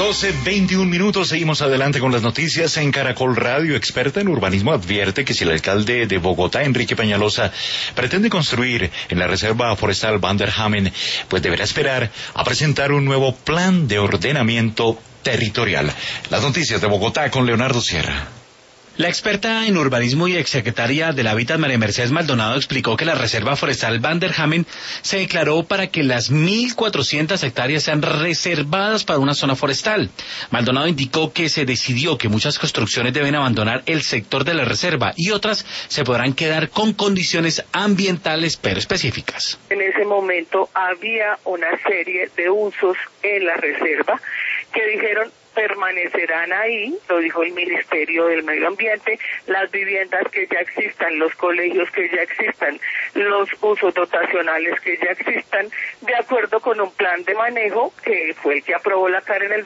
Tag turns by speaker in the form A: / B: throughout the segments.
A: 12:21. Seguimos adelante con las noticias en Caracol Radio. Experta en urbanismo advierte que si el alcalde de Bogotá, Enrique Peñalosa, pretende construir en la reserva forestal Van der Hamen, pues deberá esperar a presentar un nuevo plan de ordenamiento territorial. Las noticias de Bogotá con Leonardo Sierra.
B: La experta en urbanismo y exsecretaria del Hábitat, María Mercedes Maldonado, explicó que la reserva forestal Van der Hamen se declaró para que las 1.400 hectáreas sean reservadas para una zona forestal. Maldonado indicó que se decidió que muchas construcciones deben abandonar el sector de la reserva y otras se podrán quedar con condiciones ambientales pero específicas.
C: En ese momento había una serie de usos en la reserva que dijeron permanecerán ahí, lo dijo el Ministerio del Medio Ambiente, las viviendas que ya existan, los colegios que ya existan, los usos dotacionales que ya existan, de acuerdo con un plan de manejo que fue el que aprobó la CAR en el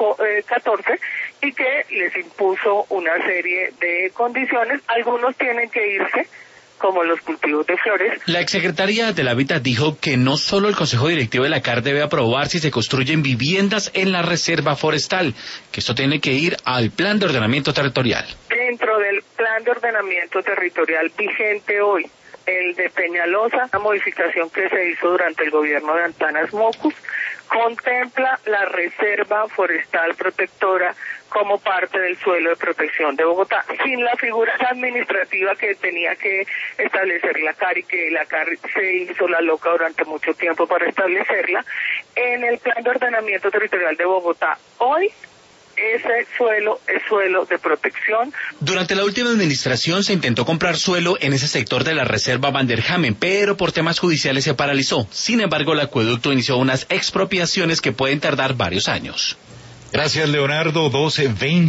C: 2014 y que les impuso una serie de condiciones. Algunos tienen que irse, como los cultivos de flores.
B: La exsecretaria del Hábitat dijo que no solo el Consejo Directivo de la CAR debe aprobar si se construyen viviendas en la reserva forestal, que esto tiene que ir al Plan de Ordenamiento Territorial.
C: Dentro del Plan de Ordenamiento Territorial vigente hoy, el de Peñalosa, la modificación que se hizo durante el gobierno de Antanas Mocus, contempla la reserva forestal protectora como parte del suelo de protección de Bogotá, sin la figura administrativa que tenía que establecer la CAR y que la CAR se hizo la loca durante mucho tiempo para establecerla. En el Plan de Ordenamiento Territorial de Bogotá, hoy, ese suelo es suelo de protección.
B: Durante la última administración se intentó comprar suelo en ese sector de la reserva Van der Hamen, pero por temas judiciales se paralizó. Sin embargo, el acueducto inició unas expropiaciones que pueden tardar varios años.
A: Gracias, Leonardo. 12:20.